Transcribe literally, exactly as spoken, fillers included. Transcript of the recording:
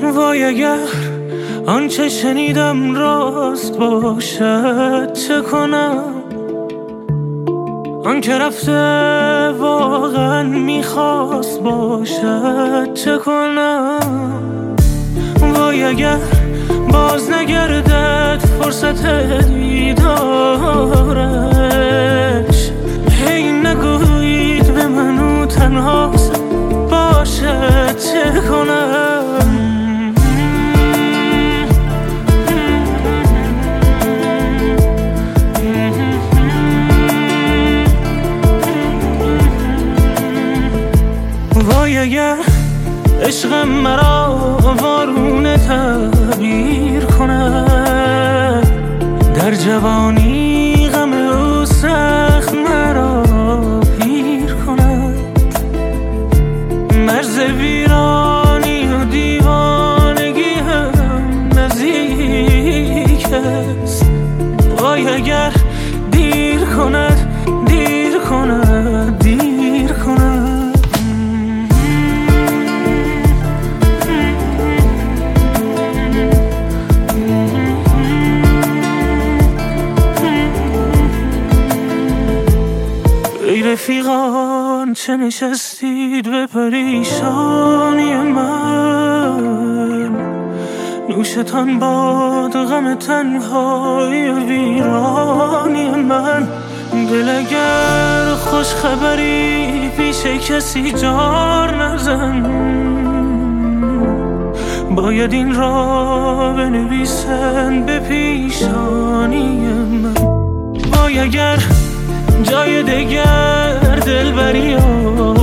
وای اگر آنچه شنیدم راست باشد چه کنم؟ آن که رفته واقعا میخواست باشد چه کنم؟ وای اگر باز نگردد فرصت دیدارش، هی نگویید به منو تنها باشد چه کنم؟ وای اگر عشقم مرا وارونه تعبیر کند، در جوانی غم او سخت مرا پیر کند. مرز ویرانی و دیوانگی هم نزدیک است. وای اگر دیر کند دیر کند دیر کند. ای رفیقان چه نشستید به پریشانی من، نوشتان باد غم تنهای ویرانی من. دل اگر خوش خبری پیش کسی جار نزن، باید این را بنویسن به پیشانی من. وای اگر جای دگر دل بری